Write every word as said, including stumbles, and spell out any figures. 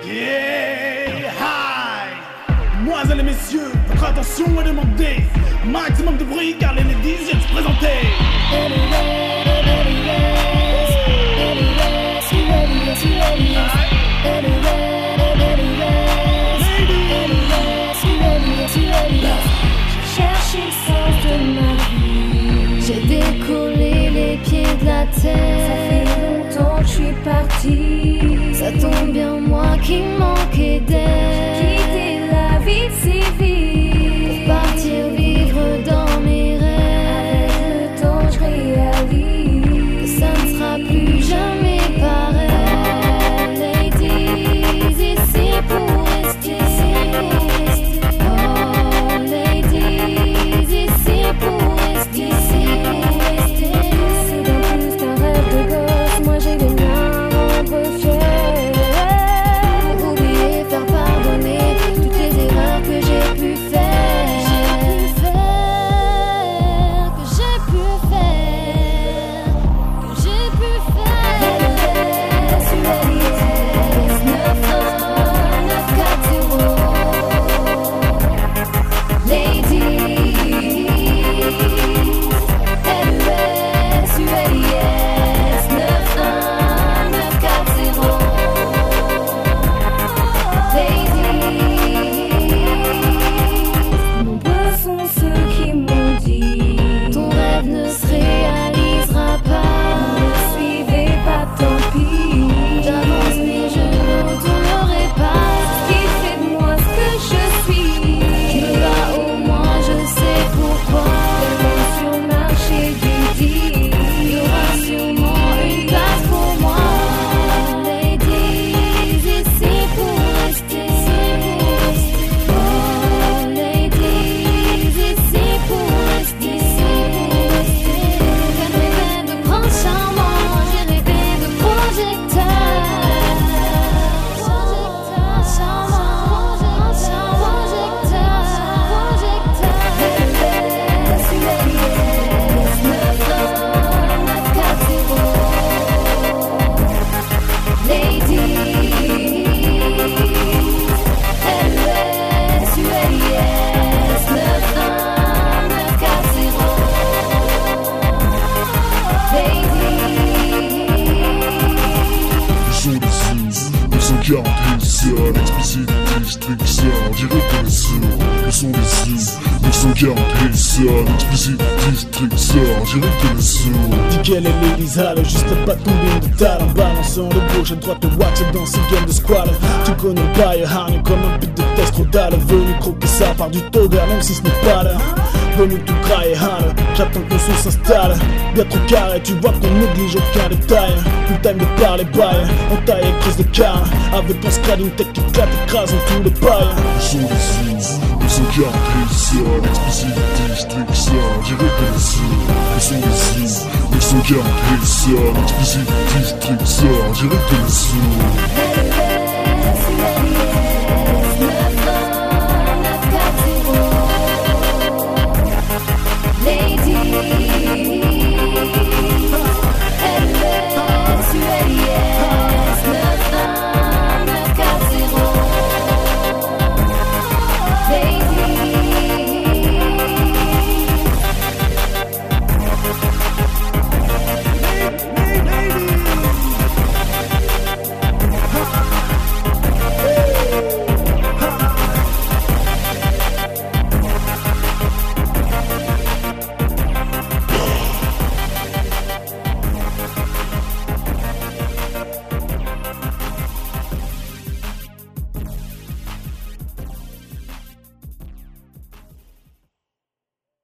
Yeah, hi. Mesdemoiselles et messieurs, votre attention est demandée. Maximum de bruit car les ladies viennent se présenter. Cherche le sens de ma vie. J'ai décollé les pieds de la terre. Ça fait longtemps que je suis partie. Ça tombe bien, moi qui manquais d'air. J'ai quitté la vie civile pour partir vivre dans mes rêves. Avec le temps, je réalise que ça ne sera plus jamais pareil. Ladies, ici pour rester. Oh, ladies, ici pour rester. C'est bien plus qu'un rêve de gosse. Moi j'ai des miens à rendre fiers. Pour oublier, faire pardonner toutes les erreurs que j'ai pu faire. Que j'ai pu faire. Que j'ai pu faire. U L I S neuf un neuf quatre zéro. Ladies, L E S U L I S neuf un neuf quatre zéro. Ladies, nombreux sont ceux qui m'ont dit ton rêve ne se réalisera pas. Ne suivez pas, tant pis. J'avance mais je ne retournerai pas. Ce qui fait de moi ce que je suis. Je me bats au moins, je sais pourquoi. Tellement sur le marché du deal, il y aura sûrement une place pour moi. Ladies, ici pour rester. Oh, ladies, ici pour rester. J'ai rêvé de prince charmant, j'ai rêvé de projecteur. Projecteur charmant, projecteur, projecteur. L E S U L I S neuf un neuf quatre zéro. Ladies, L E S U L I S neuf un neuf quatre zéro. Ils sont des sous, ils sont quarante Hillside, explicit district ça, direct dans les sourds. Ils sont des sous, ils sont quarante Hillside, explicit district ça, direct dans les sourds. Dis qu'elle est l'Elisa, le juste pas tomber de talent. Balançant de gauche à droite, le wax dans ces games de squad. Tu connais pas, et hargne comme un pute de test trop dalle. Venu croquer ça par du togger, même si ce n'est pas là. Venu tout grailler, hein, j'attends que le son s'installe. Bien trop carré, tu vois qu'on néglige aucun détail. Plus time de parler bail, on taille crise de car. Avec ton scrad, une tête qui claque, écrasant tous les pailles. Ils sont des sous, ils sont quarante Hillside, explicit district ça, direct dans les sourds. Ils sont des sous, ils sont quarante Hillside, explicit district ça, direct dans les sourds.